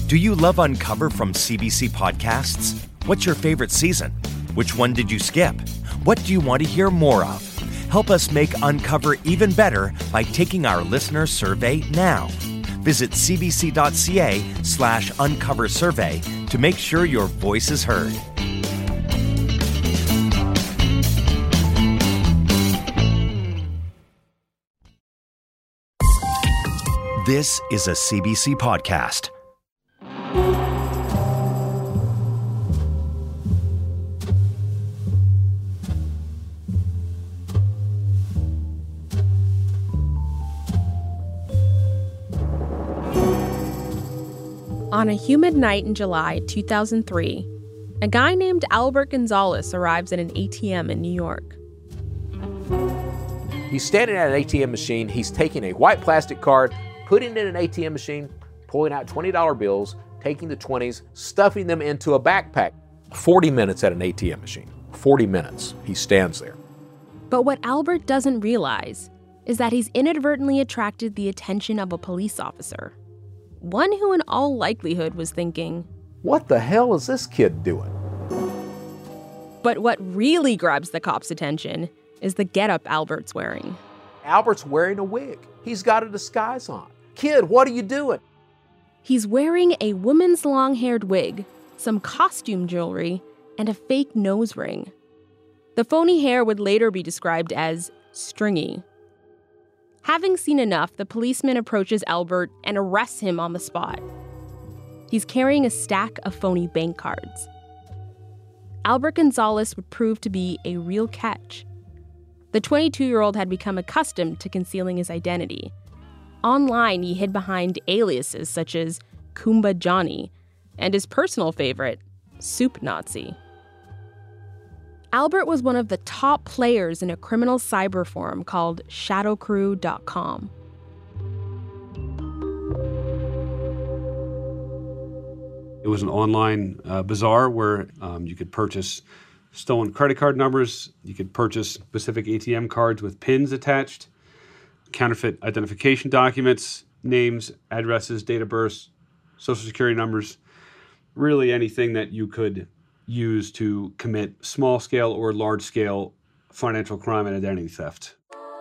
Do you love Uncover from CBC Podcasts? What's your favorite season? Which one did you skip? What do you want to hear more of? Help us make Uncover even better by taking our listener survey now. Visit cbc.ca/uncover survey to make sure your voice is heard. This is a CBC podcast. On a humid night in July 2003, a guy named Albert Gonzalez arrives at an ATM in New York. He's standing at an ATM machine. He's taking a white plastic card, putting it in an ATM machine, pulling out $20 bills, taking the 20s, stuffing them into a backpack. 40 minutes at an ATM machine. 40 minutes. He stands there. But what Albert doesn't realize is that he's inadvertently attracted the attention of a police officer. One who in all likelihood was thinking, what the hell is this kid doing? But what really grabs the cop's attention is the getup Albert's wearing. Albert's wearing a wig. He's got a disguise on. Kid, what are you doing? He's wearing a woman's long-haired wig, some costume jewelry, and a fake nose ring. The phony hair would later be described as stringy. Having seen enough, the policeman approaches Albert and arrests him on the spot. He's carrying a stack of phony bank cards. Albert Gonzalez would prove to be a real catch. The 22-year-old had become accustomed to concealing his identity. Online, he hid behind aliases such as Kumba Johnny and his personal favorite, Soup Nazi. Albert was one of the top players in a criminal cyber forum called shadowcrew.com. It was an online bazaar where you could purchase stolen credit card numbers, you could purchase specific ATM cards with pins attached, counterfeit identification documents, names, addresses, date of birth, social security numbers, really anything that you could use to commit small-scale or large-scale financial crime and identity theft.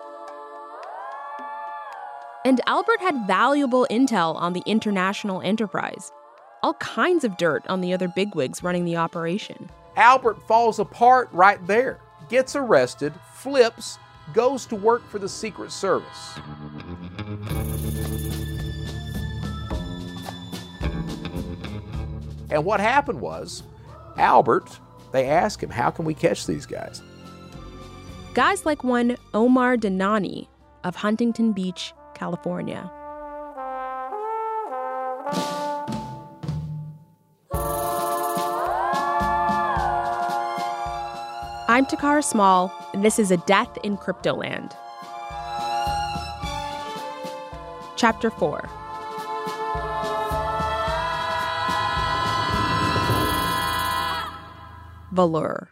And Albert had valuable intel on the international enterprise. All kinds of dirt on the other bigwigs running the operation. Albert falls apart right there, gets arrested, flips, goes to work for the Secret Service. And what happened was, Albert, they asked him, how can we catch these guys? Guys like one Omar Danani of Huntington Beach, California. I'm Takara Small, and this is A Death in Cryptoland. Chapter 4. Valor.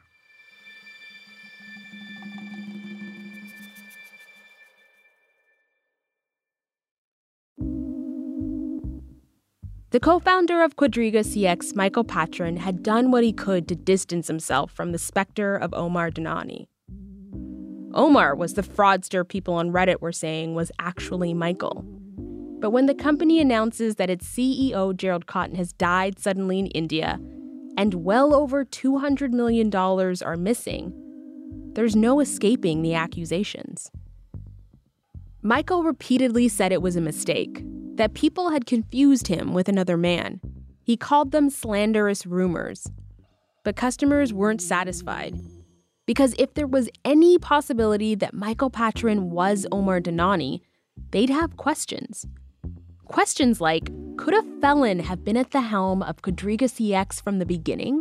The co-founder of Quadriga CX, Michael Patron, had done what he could to distance himself from the specter of Omar Danani. Omar was the fraudster people on Reddit were saying was actually Michael. But when the company announces that its CEO, Gerald Cotten, has died suddenly in India, and well over $200 million are missing, there's no escaping the accusations. Michael repeatedly said it was a mistake, that people had confused him with another man. He called them slanderous rumors. But customers weren't satisfied. Because if there was any possibility that Michael Patron was Omar Danani, they'd have questions. Questions like, could a felon have been at the helm of Quadriga CX from the beginning?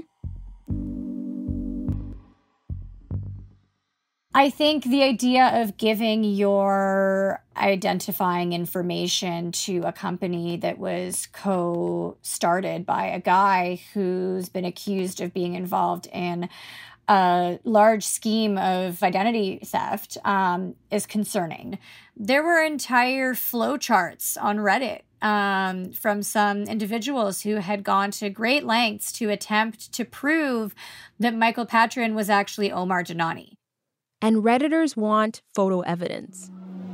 I think the idea of giving your identifying information to a company that was co-started by a guy who's been accused of being involved in a large scheme of identity theft is concerning. There were entire flowcharts on Reddit from some individuals who had gone to great lengths to attempt to prove that Michael Patron was actually Omar Dhanani. And Redditors want photo evidence.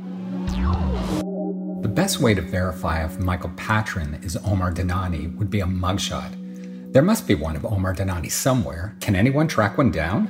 The best way to verify if Michael Patron is Omar Dhanani would be a mugshot. There must be one of Omar Dhanani somewhere. Can anyone track one down?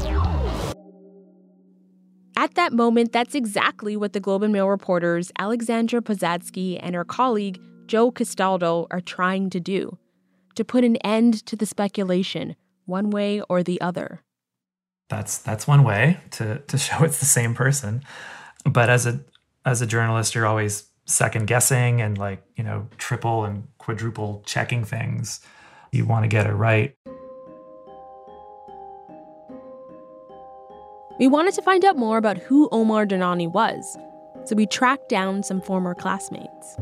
At that moment, that's exactly what the Globe and Mail reporters Alexandra Pozadsky and her colleague Joe Castaldo are trying to do, to put an end to the speculation, one way or the other. That's one way to show it's the same person. But as a journalist, you're always second guessing and triple and quadruple checking things. You want to get it right. We wanted to find out more about who Omar Dhanani was, so we tracked down some former classmates.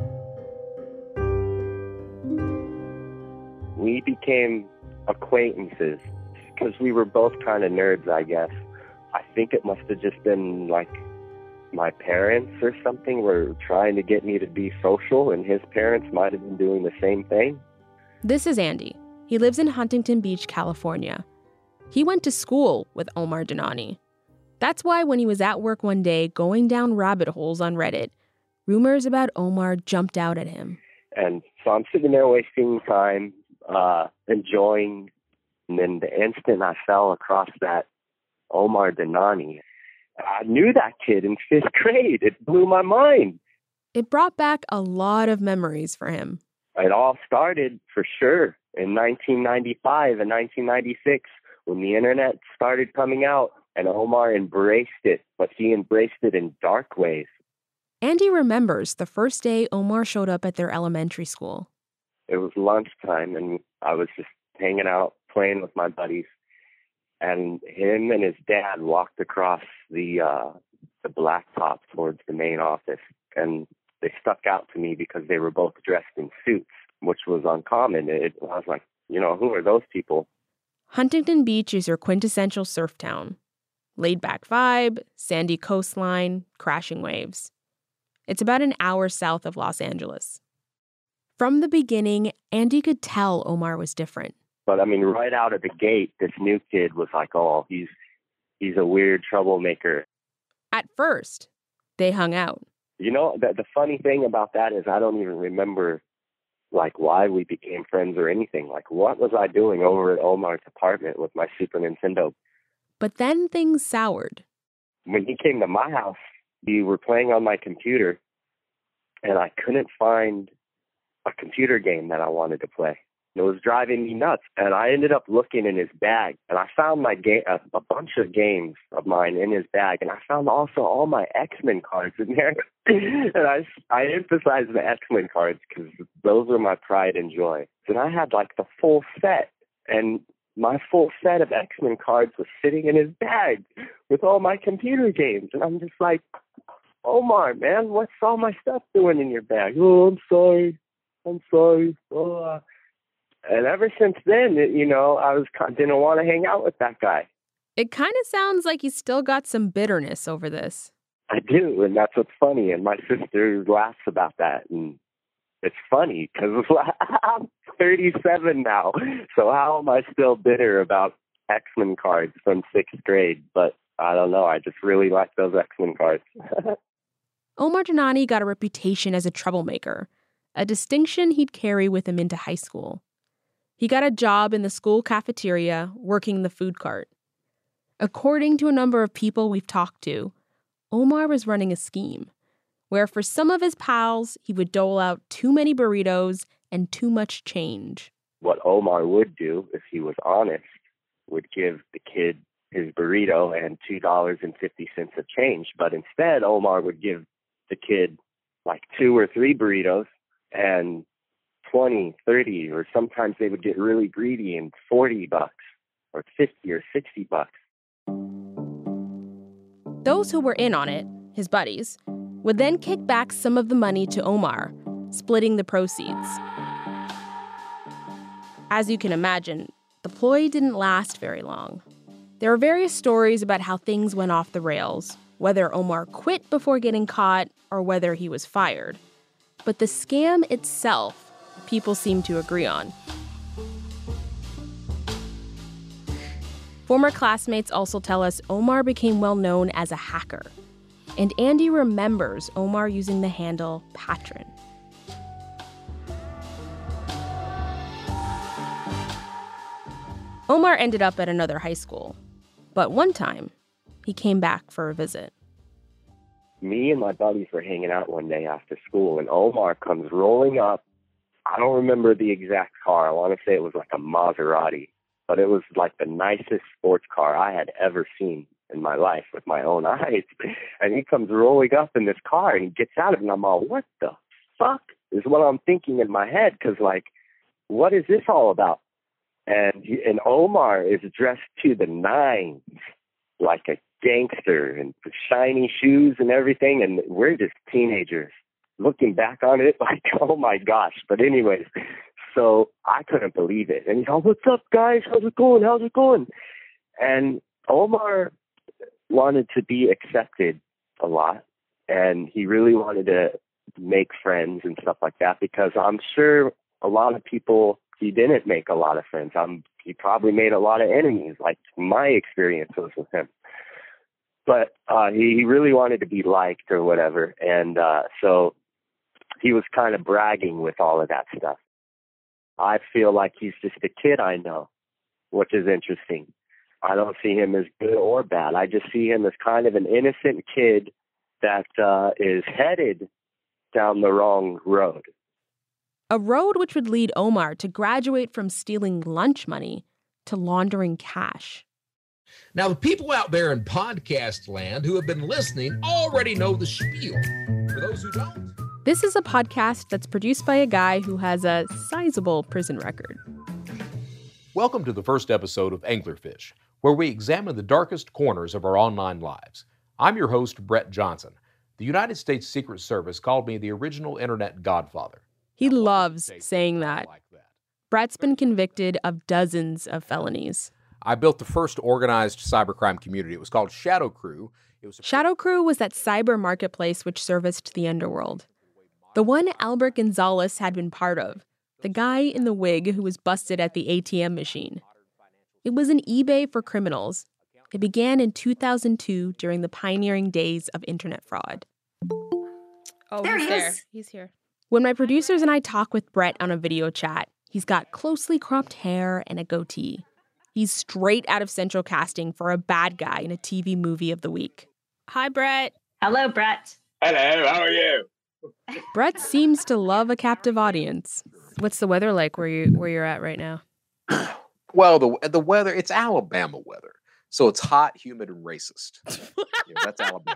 We became acquaintances because we were both kind of nerds, I guess. I think it must have just been like my parents or something were trying to get me to be social, and his parents might have been doing the same thing. This is Andy. He lives in Huntington Beach, California. He went to school with Omar Dhanani. That's why when he was at work one day going down rabbit holes on Reddit, rumors about Omar jumped out at him. And so I'm sitting there wasting time, enjoying, and then the instant I fell across that Omar Dhanani, I knew that kid in 5th grade. It blew my mind. It brought back a lot of memories for him. It all started, for sure, in 1995 and 1996 when the internet started coming out. And Omar embraced it, but he embraced it in dark ways. Andy remembers the first day Omar showed up at their elementary school. It was lunchtime, and I was just hanging out, playing with my buddies. And him and his dad walked across the blacktop towards the main office. And they stuck out to me because they were both dressed in suits, which was uncommon. I was like, who are those people? Huntington Beach is your quintessential surf town. Laid-back vibe, sandy coastline, crashing waves. It's about an hour south of Los Angeles. From the beginning, Andy could tell Omar was different. But right out of the gate, this new kid was like, oh, he's a weird troublemaker. At first, they hung out. The funny thing about that is I don't even remember, why we became friends or anything. What was I doing over at Omar's apartment with my Super Nintendo? But then things soured. When he came to my house, we were playing on my computer, and I couldn't find a computer game that I wanted to play. It was driving me nuts, and I ended up looking in his bag, and I found a bunch of games of mine in his bag, and I found also all my X-Men cards in there. And I emphasize the X-Men cards because those were my pride and joy. And I had the full set, and my full set of X-Men cards was sitting in his bag with all my computer games. And I'm just like, Omar, man, what's all my stuff doing in your bag? Oh, I'm sorry. Oh. And ever since then, I didn't want to hang out with that guy. It kind of sounds like you still got some bitterness over this. I do, and that's what's funny. And my sister laughs about that. And it's funny because I'm 37 now. So how am I still bitter about X-Men cards from 6th grade? But I don't know. I just really like those X-Men cards. Omar Dhanani got a reputation as a troublemaker, a distinction he'd carry with him into high school. He got a job in the school cafeteria, working the food cart. According to a number of people we've talked to, Omar was running a scheme where for some of his pals, he would dole out too many burritos and too much change. What Omar would do, if he was honest, would give the kid his burrito and $2.50 of change. But instead, Omar would give the kid 2 or 3 burritos and 20, 30, or sometimes they would get really greedy and $40 or 50 or $60. Those who were in on it, his buddies, would then kick back some of the money to Omar, splitting the proceeds. As you can imagine, the ploy didn't last very long. There are various stories about how things went off the rails, whether Omar quit before getting caught or whether he was fired. But the scam itself, people seem to agree on. Former classmates also tell us Omar became well known as a hacker. And Andy remembers Omar using the handle Patron. Omar ended up at another high school. But one time, he came back for a visit. Me and my buddies were hanging out one day after school, and Omar comes rolling up. I don't remember the exact car. I want to say it was like a Maserati, but it was like the nicest sports car I had ever seen in my life with my own eyes. And he comes rolling up in this car, and he gets out of it, and I'm all, what the fuck is what I'm thinking in my head? Because, like, what is this all about? And Omar is dressed to the nines, like a gangster, and shiny shoes and everything, and we're just teenagers looking back on it like, oh my gosh. But anyways, so I couldn't believe it. And he's all, what's up, guys? How's it going? And Omar wanted to be accepted a lot, and he really wanted to make friends and stuff like that, because I'm sure a lot of people, he didn't make a lot of friends. He probably made a lot of enemies, like my experience was with him. But he really wanted to be liked or whatever. And so he was kind of bragging with all of that stuff. I feel like he's just a kid I know, which is interesting. I don't see him as good or bad. I just see him as kind of an innocent kid that is headed down the wrong road. A road which would lead Omar to graduate from stealing lunch money to laundering cash. Now, the people out there in podcast land who have been listening already know the spiel. For those who don't... This is a podcast that's produced by a guy who has a sizable prison record. Welcome to the first episode of Anglerfish, where we examine the darkest corners of our online lives. I'm your host, Brett Johnson. The United States Secret Service called me the original internet godfather. He loves saying that. Brett's been convicted of dozens of felonies. I built the first organized cybercrime community. It was called Shadow Crew. Shadow Crew was that cyber marketplace which serviced the underworld. The one Albert Gonzalez had been part of, the guy in the wig who was busted at the ATM machine. It was an eBay for criminals. It began in 2002 during the pioneering days of internet fraud. Oh, There he is. He's here. When my producers and I talk with Brett on a video chat, he's got closely cropped hair and a goatee. He's straight out of central casting for a bad guy in a TV movie of the week. Hi, Brett. Hello, Brett. Hello, how are you? Brett seems to love a captive audience. What's the weather like where you're at right now? Well, the weather, it's Alabama weather. So it's hot, humid, and racist. That's Alabama.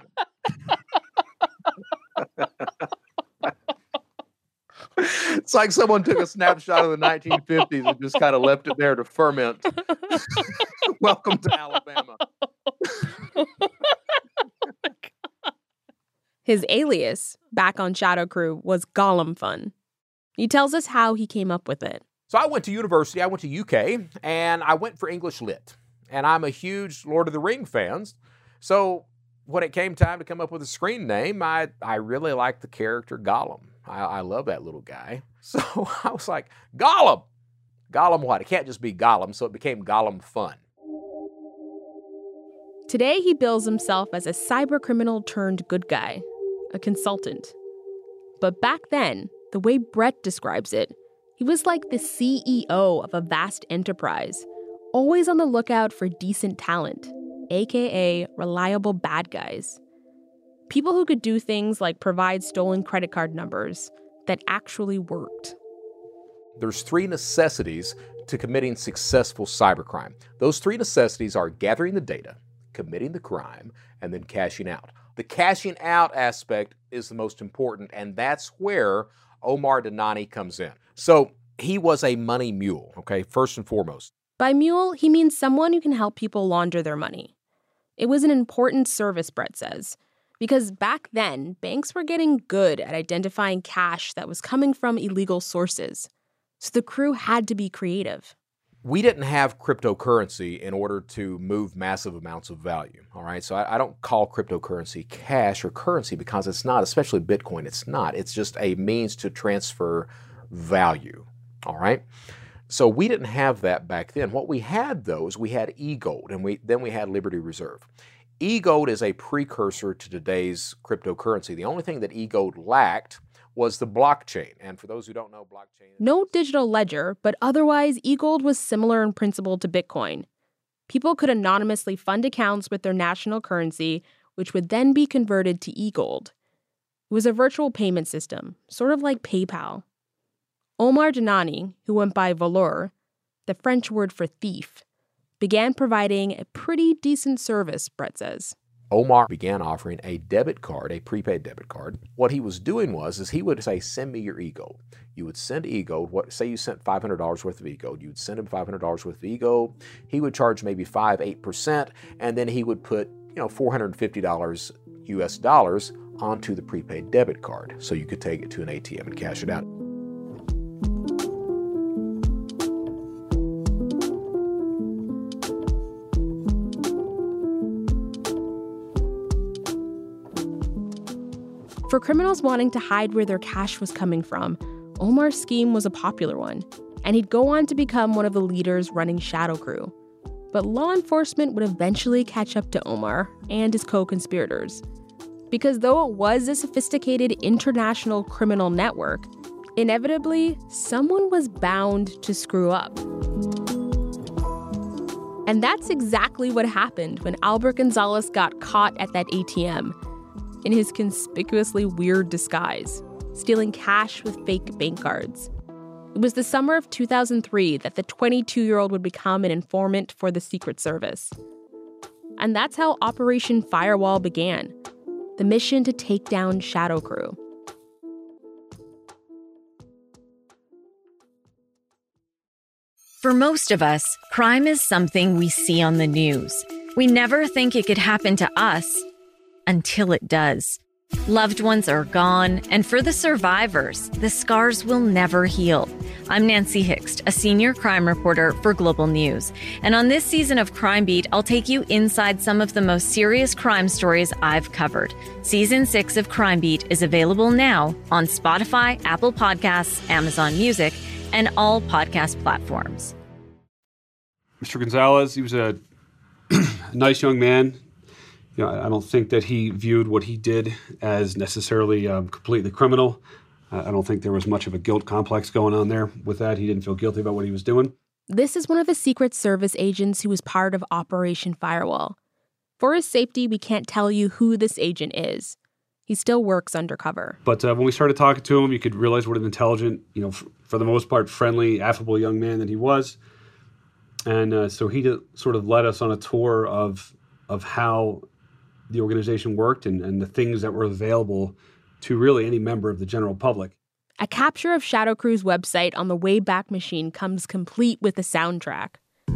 It's like someone took a snapshot of the 1950s and just kind of left it there to ferment. Welcome to Alabama. His alias, back on Shadow Crew, was Gollum Fun. He tells us how he came up with it. So I went to university, I went to UK, and I went for English Lit. And I'm a huge Lord of the Ring fan. So when it came time to come up with a screen name, I really liked the character Gollum. I love that little guy. So I was like, Gollum! Gollum what? It can't just be Gollum, so it became Gollum Fun. Today, he bills himself as a cybercriminal turned good guy, a consultant. But back then, the way Brett describes it, he was like the CEO of a vast enterprise, always on the lookout for decent talent, aka reliable bad guys. People who could do things like provide stolen credit card numbers that actually worked. There's 3 necessities to committing successful cybercrime. Those 3 necessities are gathering the data, committing the crime, and then cashing out. The cashing out aspect is the most important, and that's where Omar Dhanani comes in. So he was a money mule, okay, first and foremost. By mule, he means someone who can help people launder their money. It was an important service, Brett says, because back then, banks were getting good at identifying cash that was coming from illegal sources. So the crew had to be creative. We didn't have cryptocurrency in order to move massive amounts of value, all right? So I don't call cryptocurrency cash or currency because it's not, especially Bitcoin, it's not. It's just a means to transfer value, all right? So we didn't have that back then. What we had, though, is we had eGold, and then we had Liberty Reserve. eGold is a precursor to today's cryptocurrency. The only thing that eGold lacked was the blockchain. And for those who don't know, blockchain... No digital ledger, but otherwise, eGold was similar in principle to Bitcoin. People could anonymously fund accounts with their national currency, which would then be converted to eGold. It was a virtual payment system, sort of like PayPal. Omar Dhanani, who went by Voleur, the French word for thief, began providing a pretty decent service, Brett says. Omar began offering a debit card, a prepaid debit card. What he was doing was he would say, send me your eGold. You would send eGold. Say you sent $500 worth of eGold. You would send him $500 worth of eGold. He would charge maybe 5-8%, and then he would put $450 US dollars onto the prepaid debit card so you could take it to an ATM and cash it out. For criminals wanting to hide where their cash was coming from, Omar's scheme was a popular one, and he'd go on to become one of the leaders running Shadow Crew. But law enforcement would eventually catch up to Omar and his co-conspirators. Because though it was a sophisticated international criminal network, inevitably, someone was bound to screw up. And that's exactly what happened when Albert Gonzalez got caught at that ATM, in his conspicuously weird disguise, stealing cash with fake bank cards. It was the summer of 2003 that the 22-year-old would become an informant for the Secret Service. And that's how Operation Firewall began, the mission to take down Shadow Crew. For most of us, crime is something we see on the news. We never think it could happen to us until it does. Loved ones are gone, and for the survivors, the scars will never heal. I'm Nancy Hixt, a senior crime reporter for Global News. And on this season of Crime Beat, I'll take you inside some of the most serious crime stories I've covered. Season 6 of Crime Beat is available now on Spotify, Apple Podcasts, Amazon Music, and all podcast platforms. Mr. Gonzalez, he was a nice young man. I don't think that he viewed what he did as necessarily completely criminal. I don't think there was much of a guilt complex going on there with that. He didn't feel guilty about what he was doing. This is one of the Secret Service agents who was part of Operation Firewall. For his safety, we can't tell you who this agent is. He still works undercover. But when we started talking to him, you could realize what an intelligent, for the most part, friendly, affable young man that he was. And so he sort of led us on a tour of how the organization worked and the things that were available to really any member of the general public. A capture of Shadow Crew's website on the Wayback Machine comes complete with a soundtrack.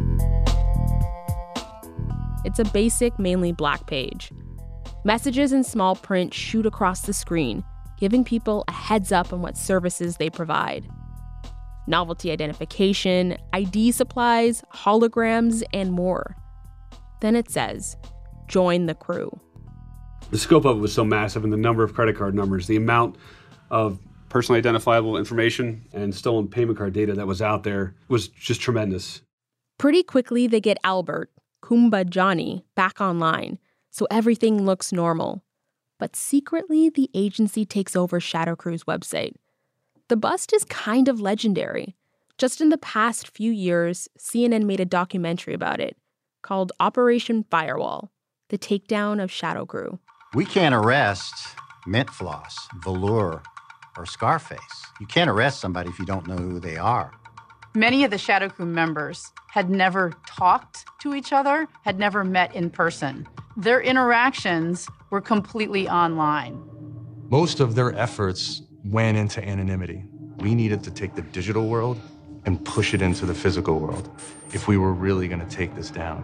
It's a basic, mainly black page. Messages in small print shoot across the screen, giving people a heads up on what services they provide. Novelty identification, ID supplies, holograms, and more. Then it says, join the crew. The scope of it was so massive, and the number of credit card numbers, the amount of personally identifiable information and stolen payment card data that was out there was just tremendous. Pretty quickly, they get Albert, Kumba Johnny, back online, so everything looks normal. But secretly, the agency takes over Shadow Crew's website. The bust is kind of legendary. Just in the past few years, CNN made a documentary about it called Operation Firewall, the takedown of Shadow Crew. We can't arrest Mint Floss, Velour, or Scarface. You can't arrest somebody if you don't know who they are. Many of the Shadow Crew members had never talked to each other, had never met in person. Their interactions were completely online. Most of their efforts went into anonymity. We needed to take the digital world and push it into the physical world if we were really going to take this down.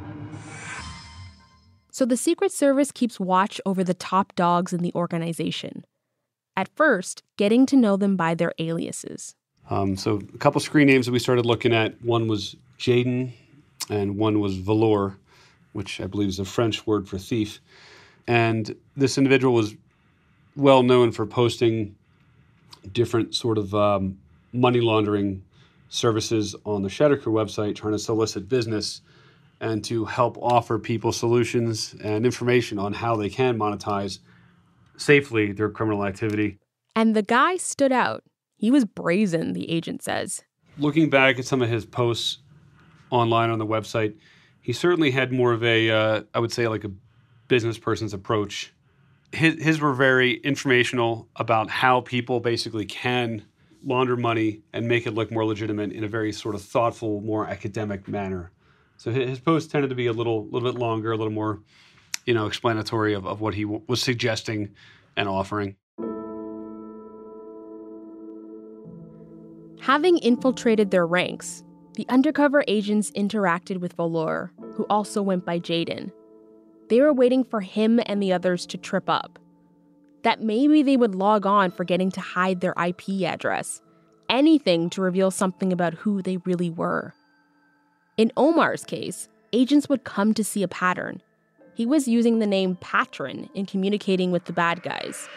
So the Secret Service keeps watch over the top dogs in the organization. At first, getting to know them by their aliases. So a couple screen names that we started looking at. One was Jaden, and one was Voleur, which I believe is a French word for thief. And this individual was well known for posting different sort of money laundering services on the Shadow Crew website, trying to solicit business and to help offer people solutions and information on how they can monetize safely their criminal activity. And the guy stood out. He was brazen, the agent says. Looking back at some of his posts online on the website, he certainly had more of a, I would say, like a business person's approach. His were very informational about how people basically can launder money and make it look more legitimate in a very sort of thoughtful, more academic manner. So his posts tended to be a little bit longer, a little more, explanatory of what he was suggesting and offering. Having infiltrated their ranks, the undercover agents interacted with Voleur, who also went by Jaden. They were waiting for him and the others to trip up. That maybe they would log on forgetting to hide their IP address. Anything to reveal something about who they really were. In Omar's case, agents would come to see a pattern. He was using the name Patron in communicating with the bad guys.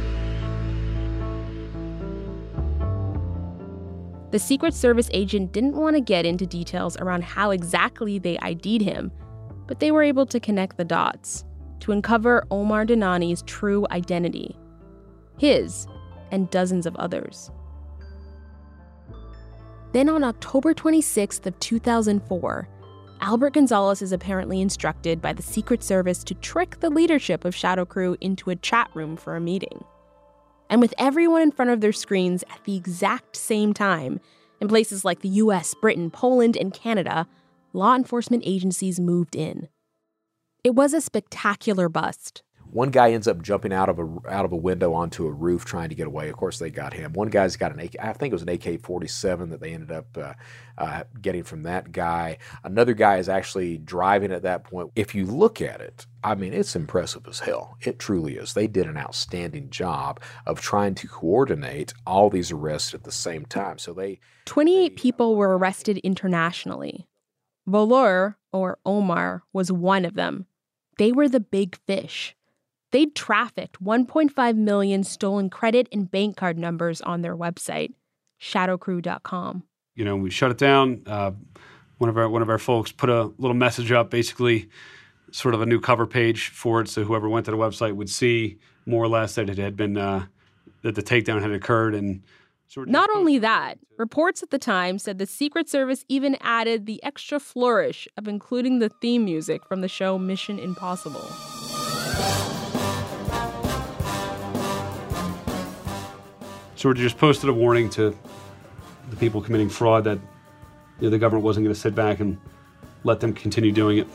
The Secret Service agent didn't want to get into details around how exactly they ID'd him, but they were able to connect the dots to uncover Omar Dhanani's true identity, his and dozens of others. Then on October 26th of 2004, Albert Gonzalez is apparently instructed by the Secret Service to trick the leadership of Shadow Crew into a chat room for a meeting. And with everyone in front of their screens at the exact same time, in places like the US, Britain, Poland, and Canada, law enforcement agencies moved in. It was a spectacular bust. One guy ends up jumping out of a window onto a roof trying to get away. Of course, they got him. One guy's got I think it was an AK-47 that they ended up getting from that guy. Another guy is actually driving at that point. If you look at it, I mean, it's impressive as hell. It truly is. They did an outstanding job of trying to coordinate all these arrests at the same time. 28 people were arrested internationally. Voleur, or Omar, was one of them. They were the big fish. They'd trafficked 1.5 million stolen credit and bank card numbers on their website, shadowcrew.com. We shut it down. One of our folks put a little message up, basically sort of a new cover page for it, so whoever went to the website would see more or less that it had been that the takedown had occurred. And not only that, reports at the time said the Secret Service even added the extra flourish of including the theme music from the show Mission Impossible. So we just posted a warning to the people committing fraud that the government wasn't going to sit back and let them continue doing it.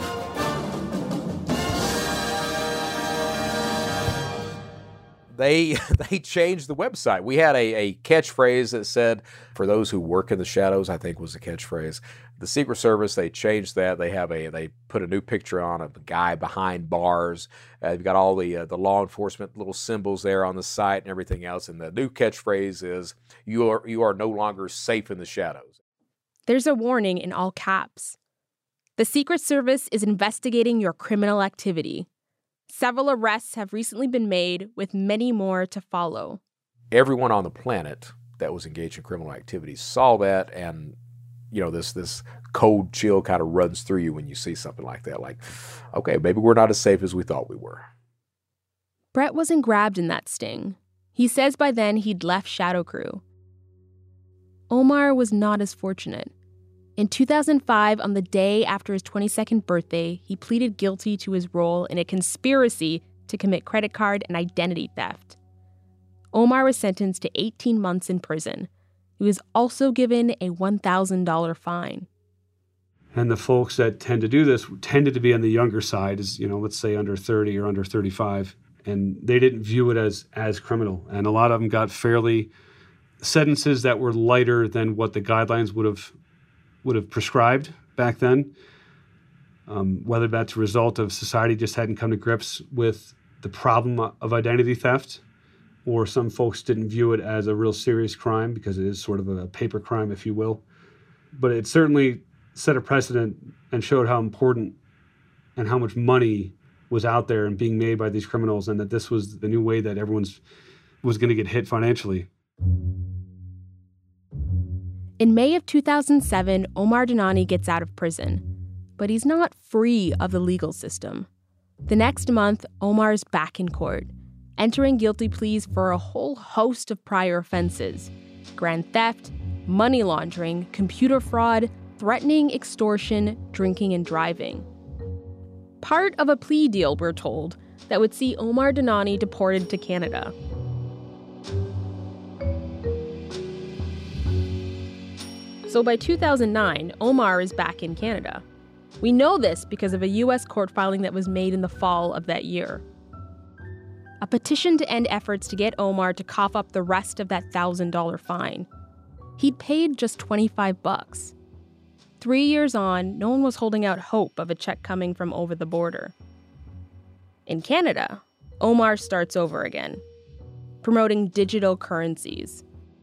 They changed the website. We had a catchphrase that said, "For those who work in the shadows," I think was the catchphrase. The Secret Service, they changed that. They put a new picture on of a guy behind bars. You've got all the law enforcement little symbols there on the site and everything else. And the new catchphrase is, "You are no longer safe in the shadows." There's a warning in all caps. The Secret Service is investigating your criminal activity. Several arrests have recently been made, with many more to follow. Everyone on the planet that was engaged in criminal activities saw that, and this cold chill kind of runs through you when you see something like that. Like, okay, maybe we're not as safe as we thought we were. Brett wasn't grabbed in that sting. He says by then he'd left Shadow Crew. Omar was not as fortunate. In 2005, on the day after his 22nd birthday, he pleaded guilty to his role in a conspiracy to commit credit card and identity theft. Omar was sentenced to 18 months in prison. He was also given a $1,000 fine. And the folks that tend to do this tended to be on the younger side, let's say under 30 or under 35. And they didn't view it as criminal. And a lot of them got fairly sentences that were lighter than what the guidelines would have prescribed back then, whether that's a result of society just hadn't come to grips with the problem of identity theft, or some folks didn't view it as a real serious crime because it is sort of a paper crime, if you will. But it certainly set a precedent and showed how important and how much money was out there and being made by these criminals, and that this was the new way that everyone's was going to get hit financially. In May of 2007, Omar Dhanani gets out of prison, but he's not free of the legal system. The next month, Omar's back in court, entering guilty pleas for a whole host of prior offenses: grand theft, money laundering, computer fraud, threatening, extortion, drinking, and driving. Part of a plea deal, we're told, that would see Omar Dhanani deported to Canada. So by 2009, Omar is back in Canada. We know this because of a U.S. court filing that was made in the fall of that year. A petition to end efforts to get Omar to cough up the rest of that $1,000 fine. He'd paid just $25. 3 years on, no one was holding out hope of a check coming from over the border. In Canada, Omar starts over again, promoting digital currencies.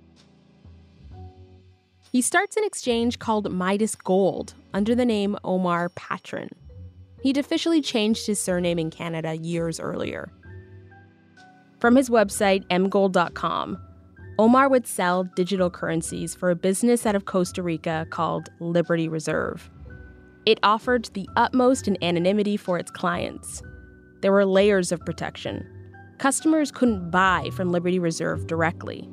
He starts an exchange called Midas Gold under the name Omar Patron. He'd officially changed his surname in Canada years earlier. From his website, mgold.com, Omar would sell digital currencies for a business out of Costa Rica called Liberty Reserve. It offered the utmost in anonymity for its clients. There were layers of protection. Customers couldn't buy from Liberty Reserve directly.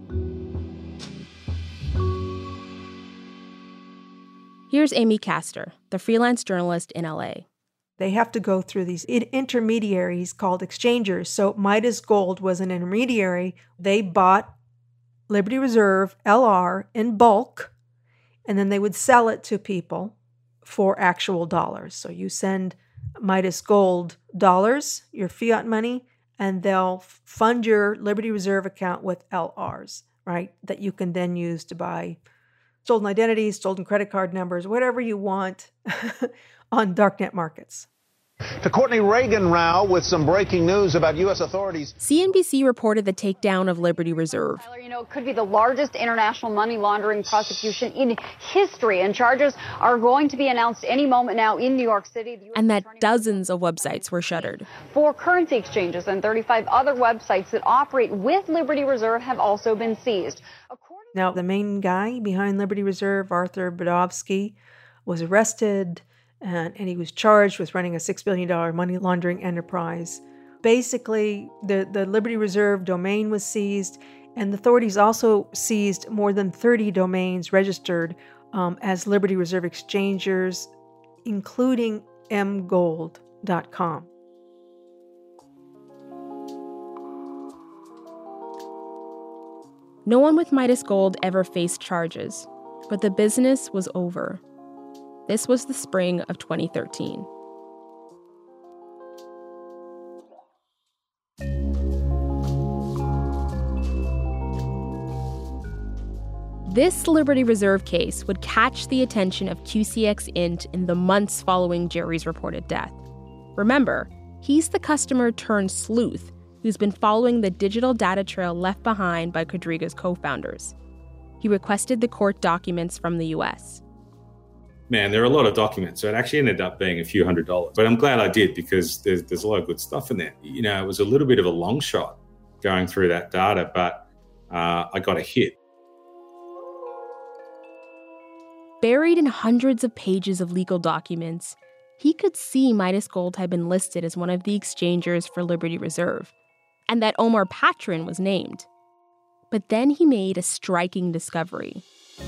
Here's Amy Castor, the freelance journalist in LA. They have to go through these intermediaries called exchangers. So Midas Gold was an intermediary. They bought Liberty Reserve, LR, in bulk, and then they would sell it to people for actual dollars. So you send Midas Gold dollars, your fiat money, and they'll fund your Liberty Reserve account with LRs, right? That you can then use to buy stolen identities, stolen credit card numbers, whatever you want on darknet markets. To Courtney Reagan Rao with some breaking news about U.S. authorities. CNBC reported the takedown of Liberty Reserve. Tyler, it could be the largest international money laundering prosecution in history, and charges are going to be announced any moment now in New York City. And that dozens of websites were shuttered. 4 currency exchanges and 35 other websites that operate with Liberty Reserve have also been seized. Now, the main guy behind Liberty Reserve, Arthur Budovsky, was arrested. And he was charged with running a $6 billion money laundering enterprise. Basically, the Liberty Reserve domain was seized, and the authorities also seized more than 30 domains registered as Liberty Reserve exchangers, including mgold.com. No one with Midas Gold ever faced charges, but the business was over. This was the spring of 2013. This Liberty Reserve case would catch the attention of QCX Int in the months following Jerry's reported death. Remember, he's the customer turned sleuth who's been following the digital data trail left behind by Quadriga's co-founders. He requested the court documents from the U.S. Man, there are a lot of documents, so it actually ended up being a few $100s. But I'm glad I did, because there's a lot of good stuff in there. It was a little bit of a long shot going through that data, but I got a hit. Buried in hundreds of pages of legal documents, he could see Midas Gold had been listed as one of the exchangers for Liberty Reserve, and that Omar Patron was named. But then he made a striking discovery.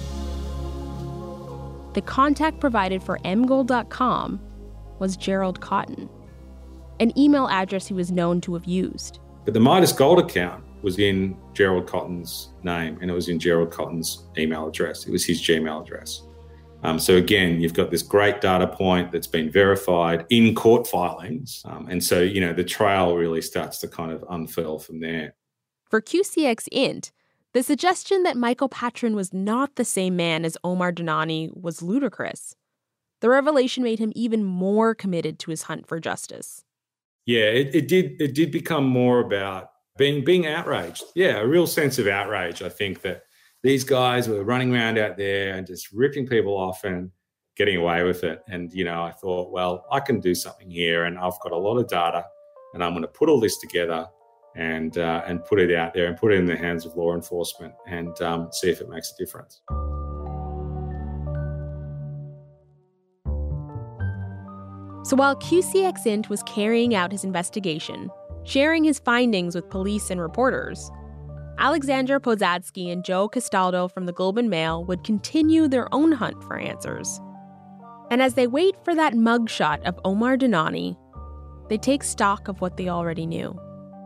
The contact provided for mgold.com was Gerald Cotton, an email address he was known to have used. But the Midas Gold account was in Gerald Cotton's name, and it was in Gerald Cotton's email address. It was his Gmail address. So again, you've got this great data point that's been verified in court filings. And so, the trail really starts to kind of unfurl from there. For QCX Int, the suggestion that Michael Patron was not the same man as Omar Dhanani was ludicrous. The revelation made him even more committed to his hunt for justice. Yeah, it did become more about being outraged. Yeah, a real sense of outrage. I think that these guys were running around out there and just ripping people off, and getting away with it. And, I thought, well, I can do something here, and I've got a lot of data, and I'm going to put all this together and put it out there and put it in the hands of law enforcement and see if it makes a difference. So while QCX Int was carrying out his investigation, sharing his findings with police and reporters, Alexandra Posadsky and Joe Castaldo from the Globe and Mail would continue their own hunt for answers. And as they wait for that mugshot of Omar Dhanani, they take stock of what they already knew.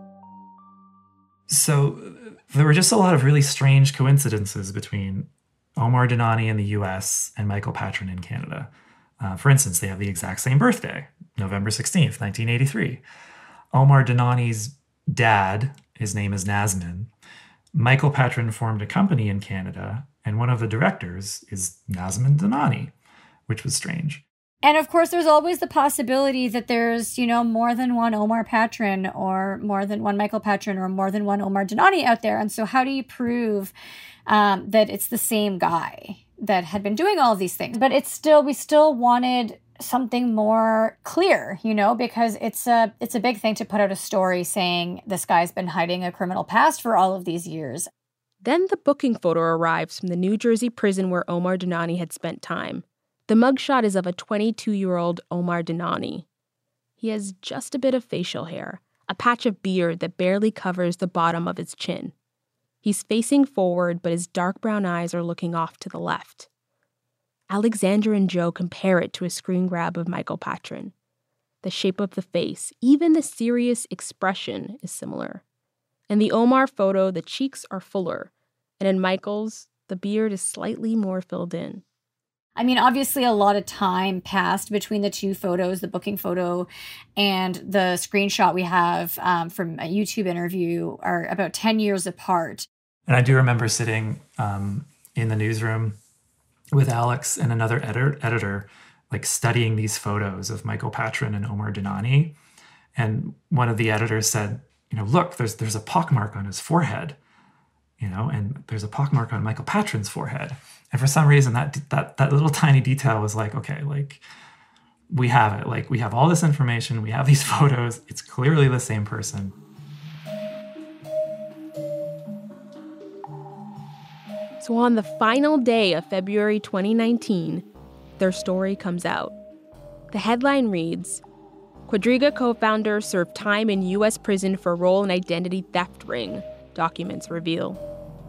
So there were just a lot of really strange coincidences between Omar Dhanani in the US and Michael Patron in Canada. For instance, they have the exact same birthday, November 16th, 1983. Omar Dhanani's dad, his name is Nazmin. Michael Patron formed a company in Canada, and one of the directors is Nazmin Dhanani, which was strange. And of course, there's always the possibility that there's, more than one Omar Patron or more than one Michael Patron or more than one Omar Dhanani out there. And so how do you prove that it's the same guy that had been doing all of these things? But we still wanted something more clear, because it's a big thing to put out a story saying this guy's been hiding a criminal past for all of these years. Then the booking photo arrives from the New Jersey prison where Omar Dhanani had spent time. The mugshot is of a 22-year-old Omar Dhanani. He has just a bit of facial hair, a patch of beard that barely covers the bottom of his chin. He's facing forward, but his dark brown eyes are looking off to the left. Alexandra and Joe compare it to a screen grab of Michael Patron. The shape of the face, even the serious expression, is similar. In the Omar photo, the cheeks are fuller, and in Michael's, the beard is slightly more filled in. I mean, obviously a lot of time passed between the two photos, the booking photo and the screenshot we have from a YouTube interview are about 10 years apart. And I do remember sitting in the newsroom with Alex and another editor, like studying these photos of Michael Patron and Omar Dhanani. And one of the editors said, look, there's a pockmark on his forehead, and there's a pockmark on Michael Patron's forehead. And for some reason, that little tiny detail was like, okay, like we have it. Like we have all this information. We have these photos. It's clearly the same person. So on the final day of February 2019, their story comes out. The headline reads, Quadriga co-founder served time in U.S. prison for role in identity theft ring, documents reveal.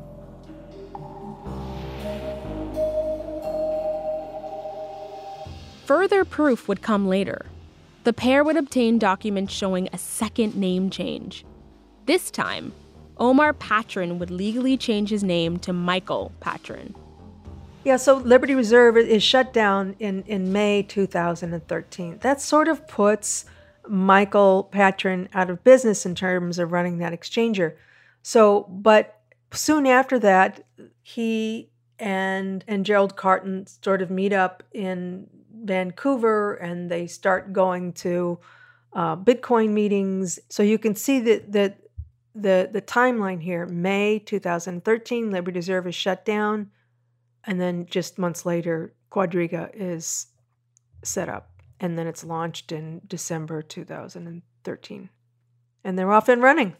Further proof would come later. The pair would obtain documents showing a second name change. This time, Omar Patron would legally change his name to Michael Patron. Yeah, so Liberty Reserve is shut down in May 2013. That sort of puts Michael Patron out of business in terms of running that exchanger. But soon after that, he and Gerald Carton sort of meet up in Vancouver, and they start going to Bitcoin meetings. So you can see that the timeline here. May 2013, Liberty Reserve is shut down, and then just months later, Quadriga is set up, and then it's launched in December 2013. And they're off and running.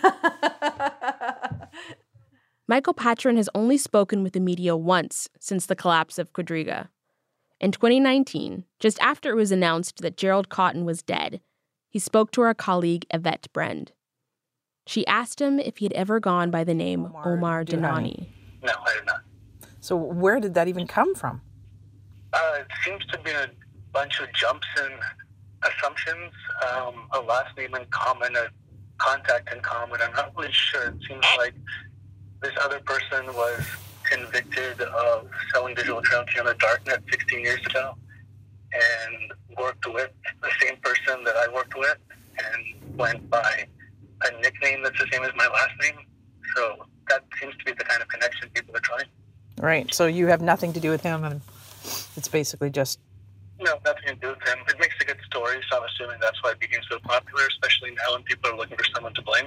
Michael Patron has only spoken with the media once since the collapse of Quadriga. In 2019, just after it was announced that Gerald Cotten was dead, he spoke to our colleague Yvette Brend. She asked him if he had ever gone by the name Omar Dhanani. No, I did not. So where did that even come from? It seems to be a bunch of jumps in assumptions, a last name in common, a contact in common. I'm not really sure. It seems like this other person was convicted of selling digital currency on the darknet 16 years ago and worked with the same person that I worked with and went by a nickname that's the same as my last name. So that seems to be the kind of connection people are trying. Right. So you have nothing to do with him, and it's basically just... No, nothing to do with him. It makes a good story, so I'm assuming that's why it became so popular, especially now when people are looking for someone to blame.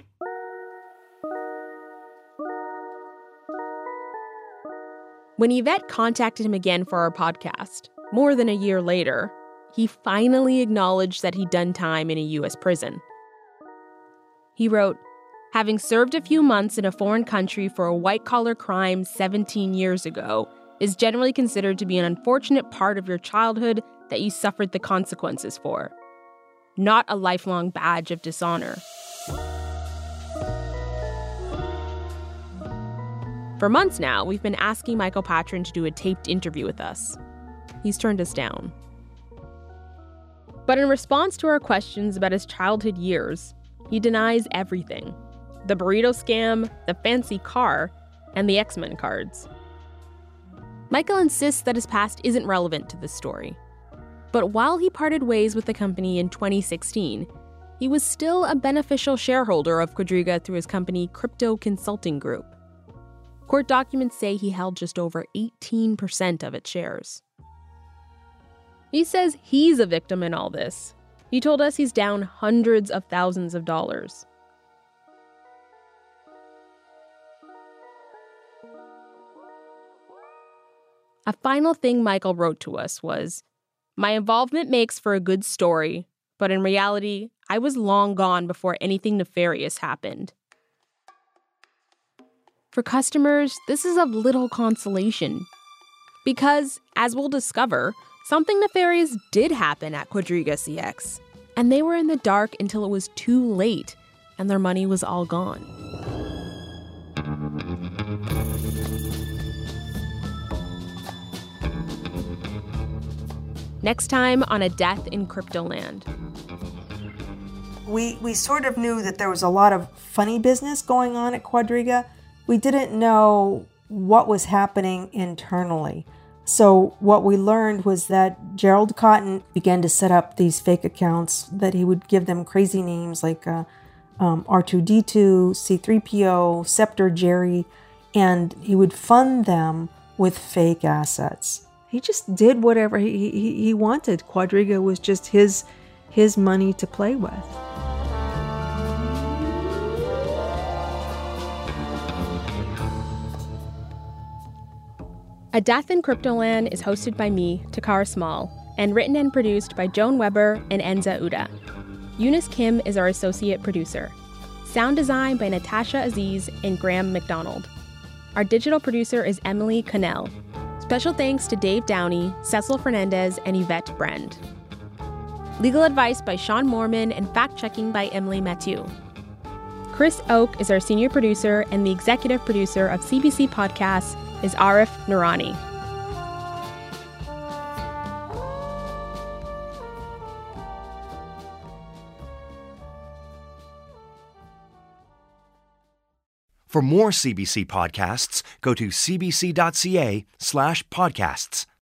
When Yvette contacted him again for our podcast, more than a year later, he finally acknowledged that he'd done time in a U.S. prison. He wrote, "Having served a few months in a foreign country for a white-collar crime 17 years ago is generally considered to be an unfortunate part of your childhood that you suffered the consequences for, not a lifelong badge of dishonor." For months now, we've been asking Michael Patron to do a taped interview with us. He's turned us down. But in response to our questions about his childhood years, he denies everything: the burrito scam, the fancy car, and the X-Men cards. Michael insists that his past isn't relevant to this story. But while he parted ways with the company in 2016, he was still a beneficial shareholder of Quadriga through his company Crypto Consulting Group. Court documents say he held just over 18% of its shares. He says he's a victim in all this. He told us he's down hundreds of thousands of dollars. A final thing Michael wrote to us was, "My involvement makes for a good story, but in reality, I was long gone before anything nefarious happened." For customers, this is of little consolation. Because, as we'll discover, something nefarious did happen at Quadriga CX, and they were in the dark until it was too late and their money was all gone. Next time on A Death in Cryptoland. We sort of knew that there was a lot of funny business going on at Quadriga. We didn't know what was happening internally. So what we learned was that Gerald Cotton began to set up these fake accounts, that he would give them crazy names like R2D2, C3PO, Scepter Jerry, and he would fund them with fake assets. He just did whatever he wanted. Quadriga was just his money to play with. A Death in Cryptoland is hosted by me, Takara Small, and written and produced by Joan Weber and Enza Uda. Eunice Kim is our associate producer. Sound design by Natasha Aziz and Graham McDonald. Our digital producer is Emily Cannell. Special thanks to Dave Downey, Cecil Fernandez, and Yvette Brend. Legal advice by Sean Moorman and fact-checking by Emily Mathieu. Chris Oak is our senior producer, and the executive producer of CBC Podcasts is Arif Noorani. For more CBC podcasts, go to cbc.ca/podcasts.